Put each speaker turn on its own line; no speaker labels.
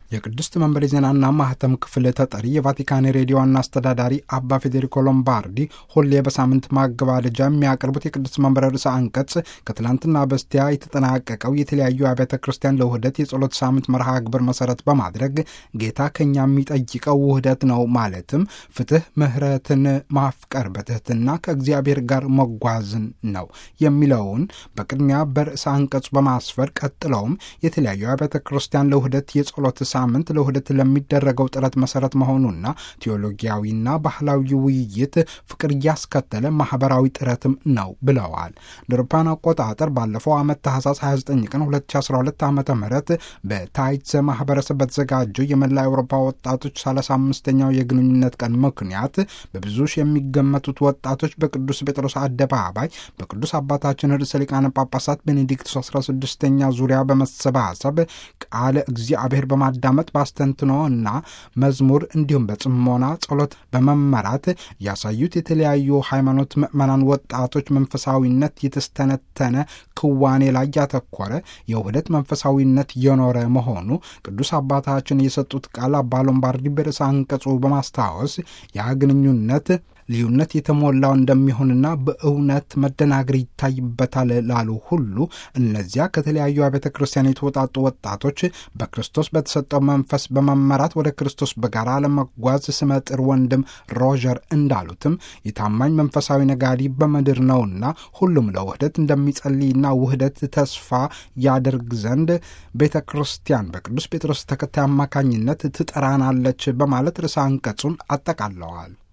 የቅድስት መንበር ዜናና ማህተም ክፍል ተጠሪ የቫቲካን ሬዲዮ ዋና አስተዳዳሪ አባ ፌዴሪኮ ሎምባርዲ ሁሌ በሳምንት ማገባደጃ የሚያቀርቡት የቅድስት መንበር ርዕሰ አንቀጽ ከትላንትና በስቲያ የተጠናቀቀው የተለያዩ አብያተ ክርስቲያን ለውህደት የጸሎት ሳምንት መርሃ ግብር መሰረት በማድረግ ጌታ ከኛ የሚጠይቀው ውህደት ነው፣ ማለትም ፍትህ፣ ምህረትን ማፍቀር፣ በትህትና ከእግዚአብሔር ጋር መጓዝን ነው የሚለውን በቅድሚያ በርዕሰ አንቀጹ በማስፈር ቀጥለውም የተለያዩ አብያተ ክርስቲያን ለውህደት የጸሎት ሳምንት ለውህደት ለሚደረገው ጥረት መሰረት መሆኑና ቴዎሎጊያዊና ባህላዊ ውይይት ፍቅር እያስከተለ ማህበራዊ ጥረትም ነው ብለዋል። ለአውሮፓውያን አቆጣጠር ባለፈው ዓመት ታህሳስ 29 ቀን 2012 ዓ.ም በታይትስ ማህበረሰብ በተዘጋጀው የመላ አውሮፓ ወጣቶች 35ኛው የግንኙነት ቀን ምክንያት በብዙ ሺህ የሚገመቱት ወጣቶች በቅዱስ ጴጥሮስ አደባባይ በቅዱስ አባታችን ርዕሰ ሊቃነ ጳጳሳት ቤኔዲክቶስ 16ኛ ዙሪያ በመሰባሰብ ቃለ እግዚአብሔር በማዳመጥ ባስተንትኖ እና መዝሙር እንዲሁም በጽሞና ጸሎት በመመራት ያሳዩት የተለያዩ ሃይማኖት ምዕመናን ወጣቶች መንፈሳዊነት የተስተነተነ ክዋኔ ላይ ያተኮረ የውህደት መንፈሳዊነት የኖረ መሆኑ ቅዱስ አባታችን የሰጡት ቃል አባ ሎምባርዲ በርዕሰ አንቀጹ በማስታወስ ያ ግንኙነት ልዩነት የተሞላው እንደሚሆንና በእውነት መደናገር ይታይበታል ላሉ ሁሉ እነዚያ ከተለያዩ አብያተ ክርስቲያን የተወጣጡ ወጣቶች በክርስቶስ በተሰጠው መንፈስ በመመራት ወደ ክርስቶስ በጋራ ለመጓዝ ስመጥር ወንድም ሮጀር እንዳሉትም የታማኝ መንፈሳዊ ነጋዴ በምድር ነውና ሁሉም ለውህደት እንደሚጸልይና ውህደት ተስፋ ያደርግ ዘንድ ቤተ ክርስቲያን በቅዱስ ጴጥሮስ ተከታይ አማካኝነት ትጠራናለች በማለት ርዕሰ አንቀጹን አጠቃለዋል።